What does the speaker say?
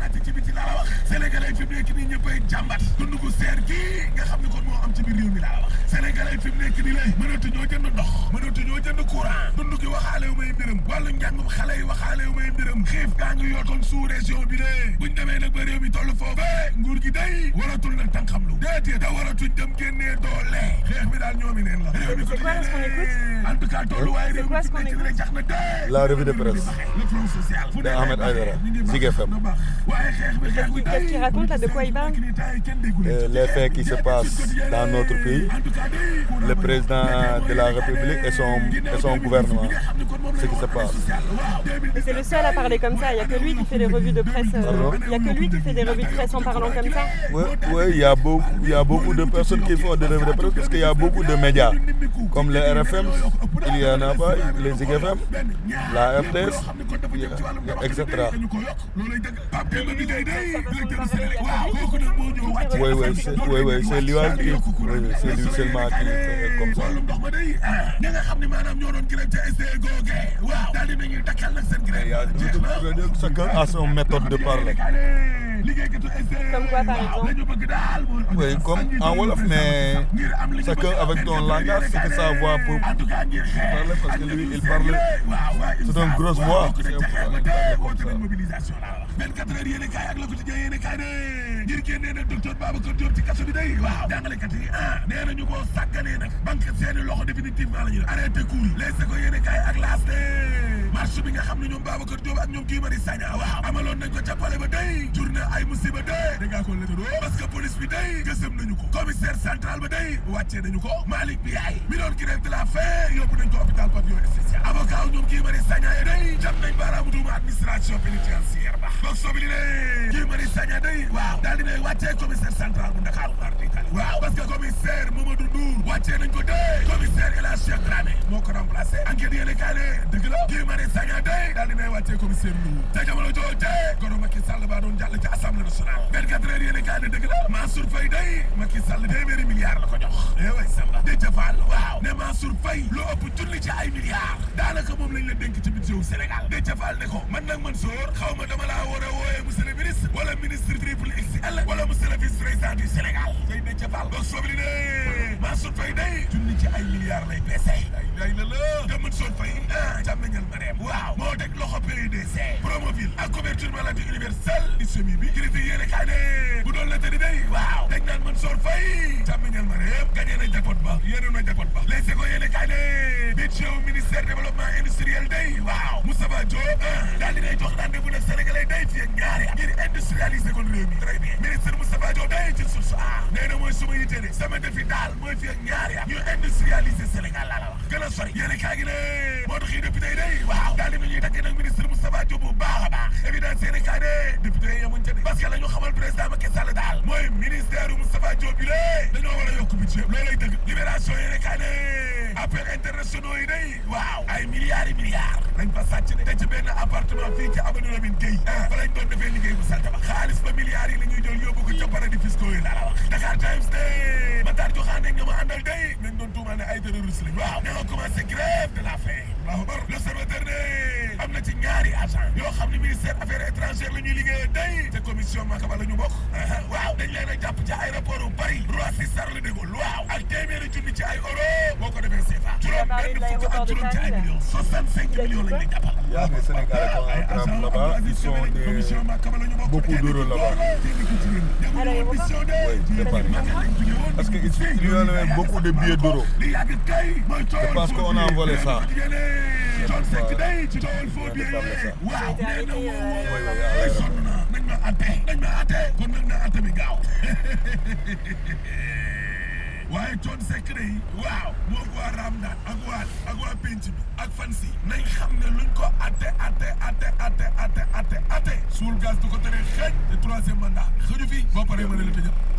laajte ci biti laa la wax sénégalais fi mu nekk nii ñëppay jàmbat dund gu seer gii nga xam ne kon moo am ci biir réew mi laa la wax sénégalais fi mu nekk nii lay mënatuñoo jënd ndox mënatuñoo jënd courant dund gi waxaale wu may mbiram wàllu njàngum xale yi waxaale wu may mbiram xiif gaa ngi yootoon sous région bi de buñ demee nag ba réew mi toll foofee nguur gi day waratul nag tànqamlu déedéet da waratuñ dem génnee doole xeex bi daal ñoomi neen la réew mi ko en tout cas tolluwaay réew mi fi nekk nii jax na dee la revue de presse le front social de Ahmed Aïdara Zik FM. Qu'est-ce qu'il raconte là? De quoi il parle? Les faits qui se passent dans notre pays, le président de la République et son gouvernement, ce qui se passe. Et c'est le seul à parler comme ça, il n'y a que lui qui fait des revues de presse. Il n'y a que lui qui fait des revues de presse en parlant comme ça. Oui, il y a beaucoup de personnes qui font des revues de presse parce qu'il y a beaucoup de médias, comme les RFM, il y en a pas, les Zik FM, la RTS, etc. Oui, c'est lui c'est lui seulement qui fait comme ça. Chacun a son méthode de parler. Comme quoi par exemple? Oui, comme en Wolof, mais chacun avec ton langage, c'est que sa voix pour parler, parce que lui, il parle, c'est une grosse voix. ngir génnee nag docteur Babacar Diop ci kaso bi day waaw jàngalekat yi nee nañu boo sàgganee nag banque seeni loxo définitivement la ñu arrêté cours yi les ko yéene kaay ak laas de marche bi nga xam ne ñoom Babacar Diop ak ñoom Guy Marius Sagna waaw amaloon nañ ko ca palais ba day jur na ay musiba de déggaa ko letado parce que police bi day gësëm nañu ko commissaire central ba day wàccee nañu ko Malick Biaye mi doon grève de la faim yóbbu nañ ko hôpital pavillon spécial avocat ñoom Guy Marius Sagna yi day jam nañ baaraamu tuuma administration pénitentiaire ba boog sobi li ne Guy Marius Sagna day waaw daal dinay wàccee commissaire central bu Ndakaaru waaw parce que commissaire Mamadou Ndour wàccee nañ ko dee commissaire El Hadj Cheikh Dramé moo ko remplacé enquête yéene kaay ne dëgg la Guy Marius Sagna day daal dinay wàccee commissaire Ndour te jamono jooje goro Macky Sall ba doon jàll ci assemblée nationale 24 heures yéene kaay ne dëgg la Mansour Faye day Macky Sall téeméeri milliards la ko jox way samba di jafal waaw ne Mansour Faye lu ëpp junni ci ay milliards daanaka moom lañ la dénk ci budget wu Sénégal di jafal ne ko man nag Mansour xaw ma dama laa war a wooyee monsieur le ministre wala ministre triple XL wala monsieur le vice-président du Sénégal tey di jafal boog sobli ne Mansour Faye day junni ci ay milliards lay peese ay la te Mansour Faye jàmmeñal ma reem waaw moo teg loxo PUDC Promoville ak couverture maladie universelle di semi bi critique yéene kaay ne bu doon la tëri day waaw dañ naan Mansour Faye jàmmeñal ma reem gagné na jackpot ba yéene na jackpot ba les ko yéene kaay ne budget ministère développement industriel day waaw Moustapha Diop daal dinay jox rendez-vous nag sénégalais day fi ak ñaari ngir industrialiser kon réew mi très bien ministre Moustapha Diop day ci source nee na mooy suma yitte de sama defi daal mooy fi ak ñaari ñu industrialiser Sénégal laa la wax gën a sori yéene kaay gi ne moo tax yi député yi day waaw daal dina ñuy takk nag ministre Moustapha Diop bu baax a baax évidence yéene kaay ne député yi yemuñ ca de parce que la ñu xamal président Macky Sall daal mooy ministère Moustapha Diop bi lée dañoo war a yokk budget loolay dëgg libération yéene kaay ne appel internationaux yi day waaw ay milliards nañ fa sàcc de te ci benn appartement fii ci avenue Lamine Gueye fa lañ doon defee liggéey bu salte ba xaalis ba milliards yi la ñuy jël yóbbu ko ca paradis fiscaux yi laa la wax Dakar Times de Matar Joxaane nga ma àndal day nañ doon tuumal ne ay terroriste lañ waaw ñoo commencé grève de la faim Allahu akbar l'Observateur ne am na ci ñaari agent yoo xam ne ministère affaires étrangères la ñuy liggéey day te commission Makaba la ñu bokk waaw dañ leen a jàpp ci aéroport bu Paris Roissy Charles de Gaulle waaw ak téeméeri junni ci ay euro boo ko defee CFA juróom benn fukk ak juróom ci ay millions 65 millions lañ lay jàppal Il y a des Sénégalais qui ont un là-bas, ils sont beaucoup d'euros là-bas. Oui, de Paris. Parce qu'il y en a beaucoup de billets d'euros. C'est parce qu'on a envolé ça. waaye Thione Seck day waaw moo ko waa Raamdaan ak waa penc bi ak fan si nañ xam ne luñ ko atte suul gaz du ko tere xeeñ te troisième mandat xëju fi boo paree mën a la tëjal